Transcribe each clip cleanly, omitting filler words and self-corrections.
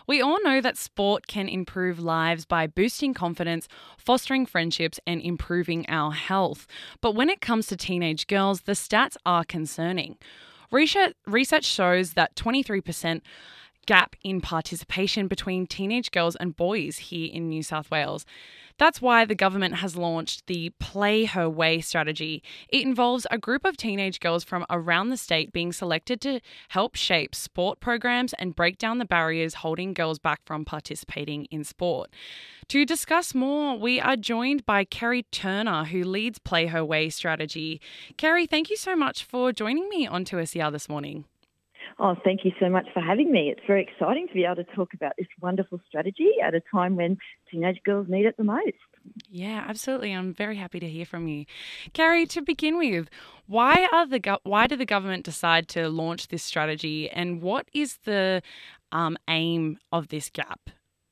We all know that sport can improve lives by boosting confidence, fostering friendships, and improving our health. But when it comes to teenage girls, the stats are concerning. Research shows that 23% gap in participation between teenage girls and boys here in New South Wales. That's why the government has launched the Play Her Way strategy. It involves a group of teenage girls from around the state being selected to help shape sport programs and break down the barriers holding girls back from participating in sport. To discuss more, we are joined by Kerry Turner, who leads Play Her Way strategy. Kerry, thank you so much for joining me on 2SER this morning. Oh, thank you so much for having me. It's very exciting to be able to talk about this wonderful strategy at a time when teenage girls need it the most. Yeah, absolutely. I'm very happy to hear from you. Kerry, to begin with, why did the government decide to launch this strategy, and what is the aim of this gap?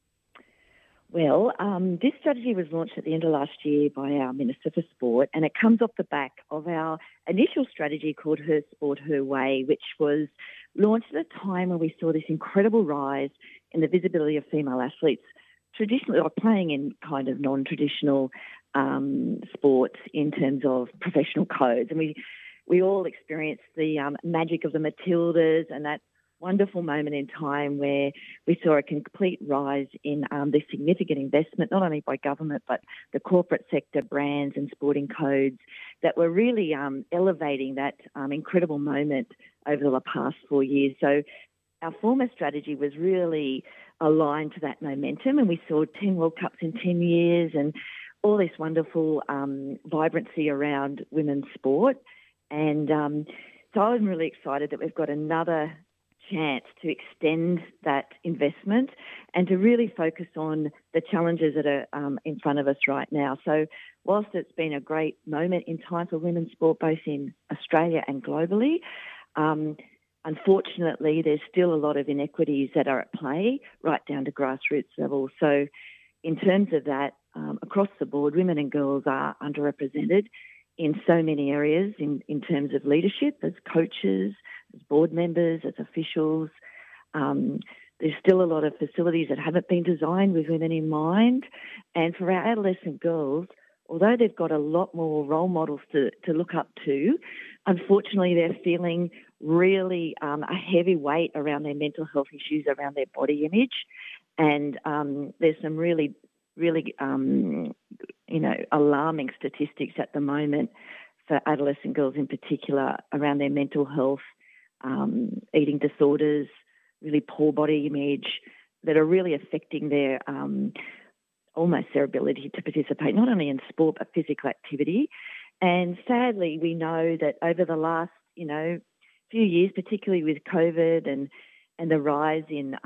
Well, this strategy was launched at the end of last year by our Minister for Sport, and it comes off the back of our initial strategy called Her Sport, Her Way, which was launched at a time when we saw this incredible rise in the visibility of female athletes, traditionally or playing in kind of non-traditional sports in terms of professional codes. And we all experienced the magic of the Matildas and that wonderful moment in time where we saw a complete rise in the significant investment, not only by government, but the corporate sector, brands and sporting codes that were really elevating that incredible moment over the past 4 years. So our former strategy was really aligned to that momentum, and we saw 10 World Cups in 10 years and all this wonderful vibrancy around women's sport. And so I'm really excited that we've got another chance to extend that investment and to really focus on the challenges that are in front of us right now. So whilst it's been a great moment in time for women's sport, both in Australia and globally, unfortunately, there's still a lot of inequities that are at play right down to grassroots level. So in terms of that, across the board, women and girls are underrepresented in so many areas in terms of leadership, as coaches, as board members, as officials. There's still a lot of facilities that haven't been designed with women in mind. And for our adolescent girls, although they've got a lot more role models to look up to, unfortunately they're feeling really a heavy weight around their mental health issues, around their body image. And there's some really alarming statistics at the moment for adolescent girls in particular around their mental health, eating disorders, really poor body image that are really affecting their almost their ability to participate not only in sport but physical activity. And sadly, we know that over the last few years, particularly with COVID and the rise in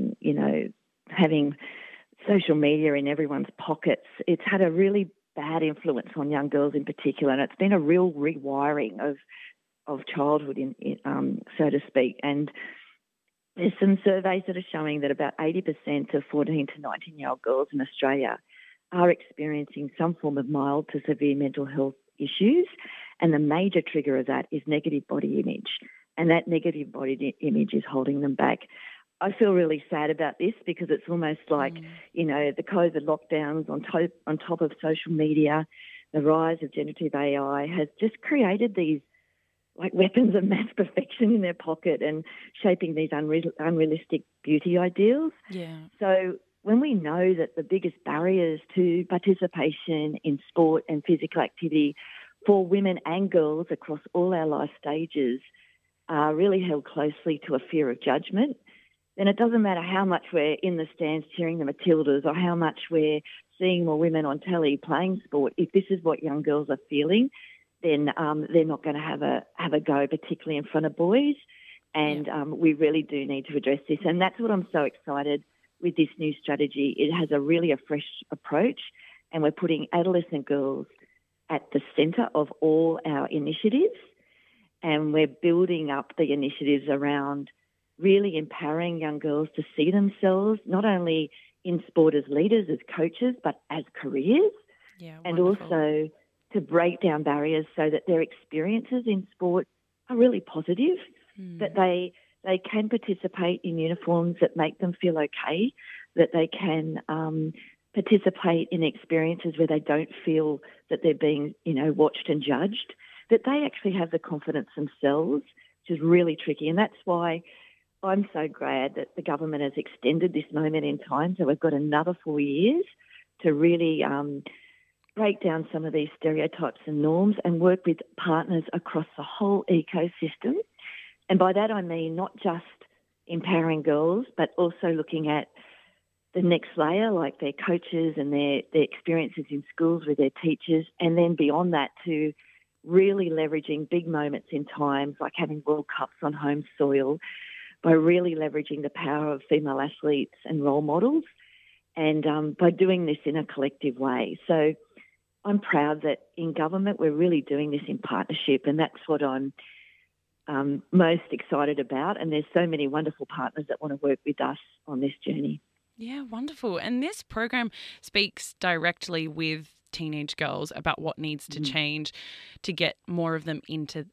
having social media in everyone's pockets, it's had a really bad influence on young girls in particular, and it's been a real rewiring of childhood, so to speak. And there's some surveys that are showing that about 80% of 14 to 19-year-old girls in Australia are experiencing some form of mild to severe mental health issues, and the major trigger of that is negative body image, and that negative body image is holding them back. I feel really sad about this because it's almost like, the COVID lockdowns on top of social media, the rise of generative AI has just created these like weapons of mass perfection in their pocket and shaping these unrealistic beauty ideals. Yeah. So when we know that the biggest barriers to participation in sport and physical activity for women and girls across all our life stages are really held closely to a fear of judgment, then it doesn't matter how much we're in the stands cheering the Matildas or how much we're seeing more women on telly playing sport. If this is what young girls are feeling, then they're not going to have a go, particularly in front of boys. And we really do need to address this. And that's what I'm so excited with this new strategy. It has a fresh approach, and we're putting adolescent girls at the centre of all our initiatives. And we're building up the initiatives around really empowering young girls to see themselves not only in sport as leaders, as coaches, but as careers. Yeah, and wonderful. Also to break down barriers so that their experiences in sport are really positive, that they they can participate in uniforms that make them feel okay, that they can participate in experiences where they don't feel that they're being, watched and judged, that they actually have the confidence themselves, which is really tricky. And that's why I'm so glad that the government has extended this moment in time. So we've got another 4 years to really break down some of these stereotypes and norms and work with partners across the whole ecosystem. And by that I mean not just empowering girls, but also looking at the next layer, like their coaches and their experiences in schools with their teachers, and then beyond that to really leveraging big moments in times like having World Cups on home soil, by really leveraging the power of female athletes and role models, and by doing this in a collective way. So I'm proud that in government we're really doing this in partnership, and that's what I'm most excited about. And there's so many wonderful partners that want to work with us on this journey. Yeah, wonderful. And this program speaks directly with teenage girls about what needs to change to get more of them into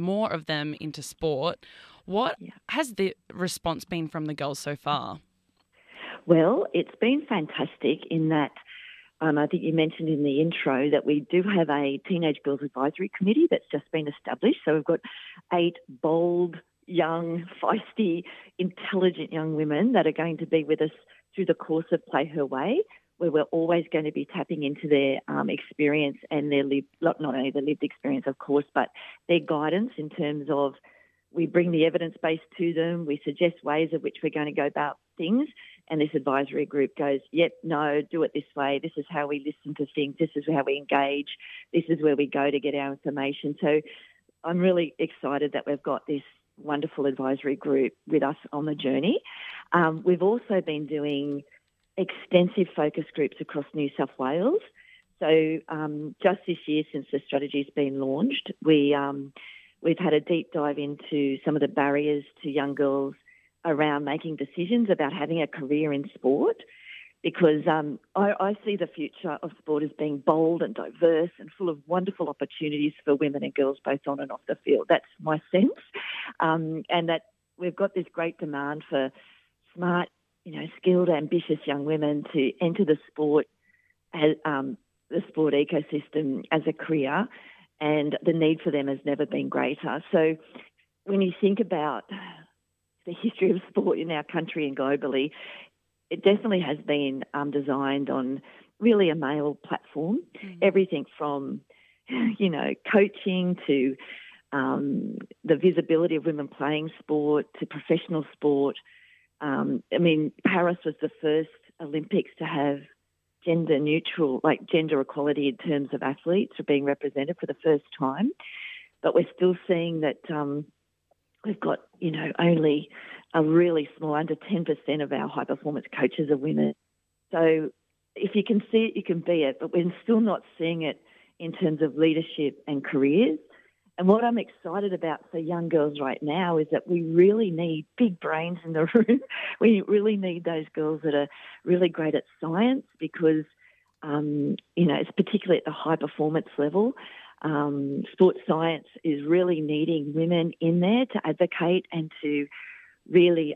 sport. What has the response been from the girls so far? Well, it's been fantastic in that I think you mentioned in the intro that we do have a Teenage Girls Advisory Committee that's just been established. So we've got 8 bold, young, feisty, intelligent young women that are going to be with us through the course of Play Her Way, where we're always going to be tapping into their experience and their not only the lived experience, of course, but their guidance in terms of we bring the evidence base to them, we suggest ways of which we're going to go about things, and this advisory group goes, yep, no, do it this way, this is how we listen to things, this is how we engage, this is where we go to get our information. So I'm really excited that we've got this wonderful advisory group with us on the journey. We've also been doing extensive focus groups across New South Wales. So just this year, since the strategy's been launched, we've had a deep dive into some of the barriers to young girls around making decisions about having a career in sport, because I see the future of sport as being bold and diverse and full of wonderful opportunities for women and girls both on and off the field. That's my sense. And that we've got this great demand for smart, skilled, ambitious young women to enter the sport as the sport ecosystem as a career, and the need for them has never been greater. So when you think about the history of sport in our country and globally, it definitely has been designed on really a male platform. Everything from, coaching to the visibility of women playing sport to professional sport. Paris was the first Olympics to have gender equality in terms of athletes are being represented for the first time. But we're still seeing that we've got, only a really small, under 10% of our high-performance coaches are women. So if you can see it, you can be it, but we're still not seeing it in terms of leadership and careers. And what I'm excited about for young girls right now is that we really need big brains in the room. We really need those girls that are really great at science because, it's particularly at the high-performance level. Sports science is really needing women in there to advocate and to really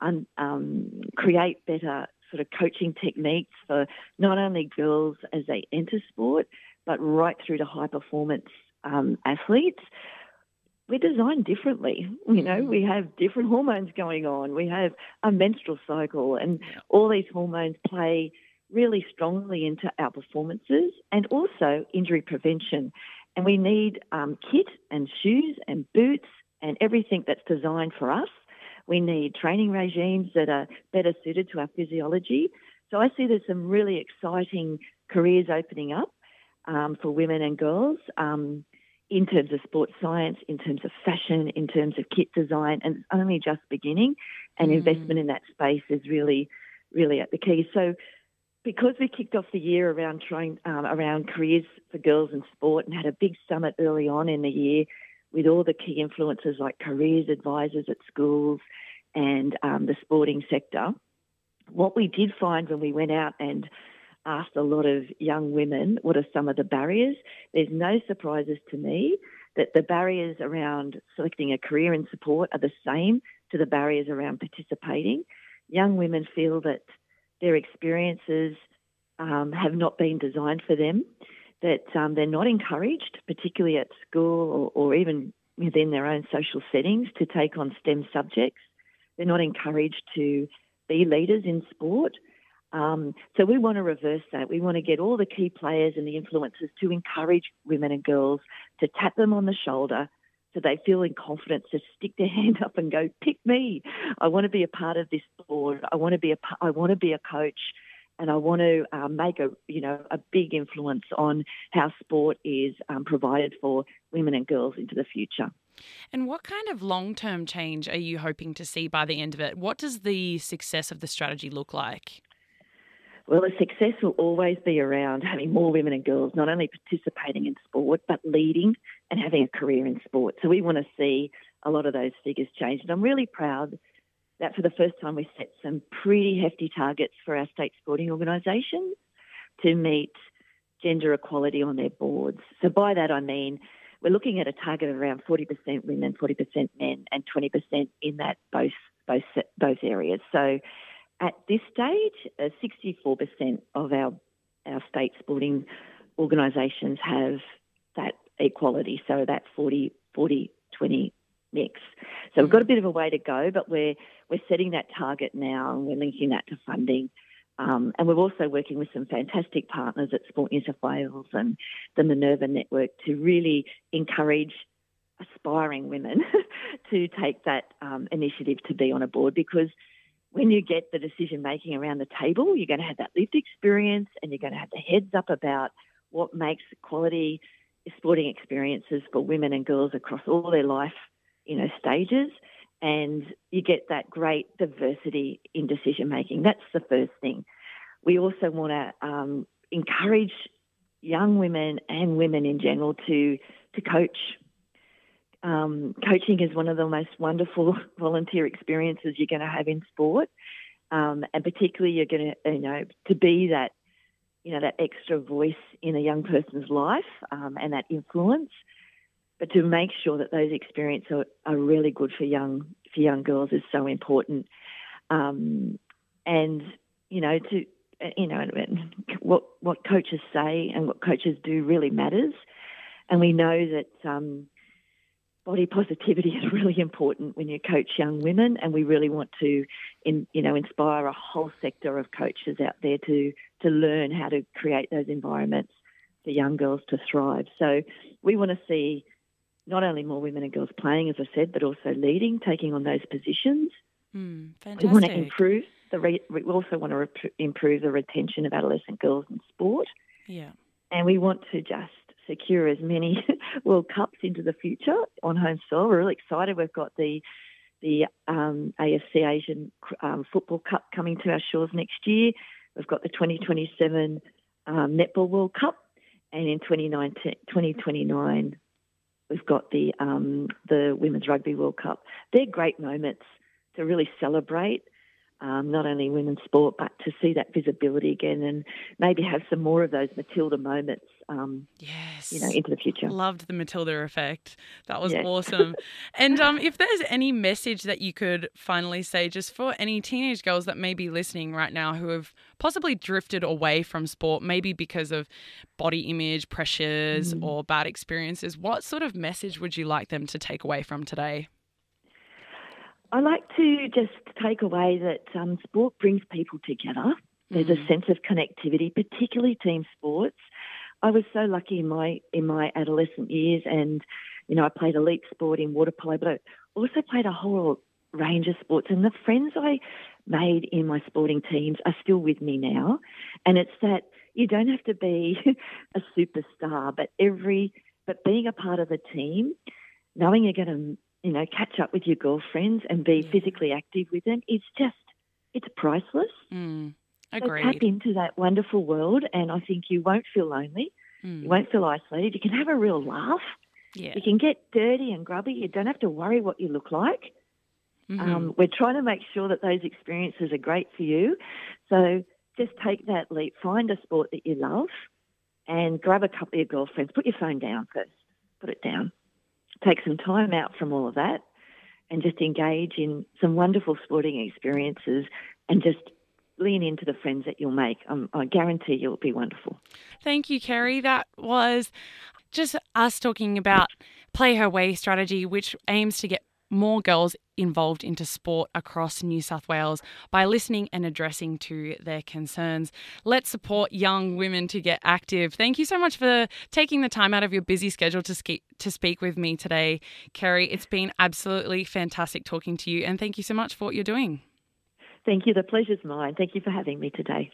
create better sort of coaching techniques for not only girls as they enter sport, but right through to high-performance athletes. We're designed differently. We have different hormones going on. We have a menstrual cycle, and all these hormones play really strongly into our performances and also injury prevention. And we need kit and shoes and boots and everything that's designed for us. We need training regimes that are better suited to our physiology. So I see there's some really exciting careers opening up for women and girls in terms of sports science, in terms of fashion, in terms of kit design, and it's only just beginning. And investment in that space is really, really at the key. So because we kicked off the year around around careers for girls in sport and had a big summit early on in the year with all the key influencers like careers advisors at schools and the sporting sector, what we did find when we went out and asked a lot of young women what are some of the barriers, there's no surprises to me that the barriers around selecting a career in sport are the same to to the barriers around participating. Young women feel that their experiences have not been designed for them, that they're not encouraged, particularly at school or even within their own social settings, to take on STEM subjects. They're not encouraged to be leaders in sport. So we want to reverse that. We want to get all the key players and the influencers to encourage women and girls, to tap them on the shoulder so they feel in confidence to stick their hand up and go, pick me. I want to be a part of this sport. I want to be a coach, and I want to make a big influence on how sport is provided for women and girls into the future. And what kind of long-term change are you hoping to see by the end of it? What does the success of the strategy look like? Well, the success will always be around having more women and girls not only participating in sport, but leading and having a career in sport. So we want to see a lot of those figures change. And I'm really proud that for the first time we set some pretty hefty targets for our state sporting organisations to meet gender equality on their boards. So by that I mean we're looking at a target of around 40% women, 40% men, and 20% in that both areas. So at this stage, 64% of our state sporting organisations have that equality, so that 40-20 mix. So we've got a bit of a way to go, but we're setting that target now and we're linking that to funding. And we're also working with some fantastic partners at Sport New South Wales and the Minerva Network to really encourage aspiring women to take that initiative to be on a board, because when you get the decision-making around the table, you're going to have that lived experience and you're going to have the heads up about what makes quality sporting experiences for women and girls across all their life, stages, and you get that great diversity in decision-making. That's the first thing. We also want to encourage young women and women in general to coach. Coaching is one of the most wonderful volunteer experiences you're going to have in sport, and particularly you're going to be that that extra voice in a young person's life and that influence, but to make sure that those experiences are really good for young girls is so important. What coaches say and what coaches do really matters, and we know that. Body positivity is really important when you coach young women, and we really want to, inspire a whole sector of coaches out there to learn how to create those environments for young girls to thrive. So we want to see not only more women and girls playing, as I said, but also leading, taking on those positions. Fantastic. We want to improve we also want to improve the retention of adolescent girls in sport. Yeah, and we want to just secure as many World Cups into the future on home soil. We're really excited. We've got the AFC Asian Football Cup coming to our shores next year. We've got the 2027 Netball World Cup, and in 2029 we've got the Women's Rugby World Cup. They're great moments to really celebrate not only women's sport, but to see that visibility again and maybe have some more of those Matilda moments yes, into the future. Loved the Matilda effect. That was yes. awesome. And if there's any message that you could finally say just for any teenage girls that may be listening right now who have possibly drifted away from sport, maybe because of body image pressures or bad experiences, what sort of message would you like them to take away from today? I like to just take away that sport brings people together. There's a sense of connectivity, particularly team sports. I was so lucky in my adolescent years, and I played elite sport in water polo, but I also played a whole range of sports. And the friends I made in my sporting teams are still with me now. And it's that you don't have to be a superstar, but being a part of a team, knowing you're going to catch up with your girlfriends and be physically active with them, it's priceless. Agreed. So tap into that wonderful world, and I think you won't feel lonely. You won't feel isolated. You can have a real laugh. Yeah. You can get dirty and grubby. You don't have to worry what you look like. We're trying to make sure that those experiences are great for you. So just take that leap. Find a sport that you love and grab a couple of your girlfriends. Put your phone down first. Put it down. Take some time out from all of that and just engage in some wonderful sporting experiences and just lean into the friends that you'll make. I guarantee you'll be wonderful. Thank you, Kerry. That was just us talking about Play Her Way strategy, which aims to get more girls involved into sport across New South Wales by listening and addressing to their concerns. Let's support young women to get active. Thank you so much for taking the time out of your busy schedule to speak with me today, Kerry. It's been absolutely fantastic talking to you, and thank you so much for what you're doing. Thank you. The pleasure's mine. Thank you for having me today.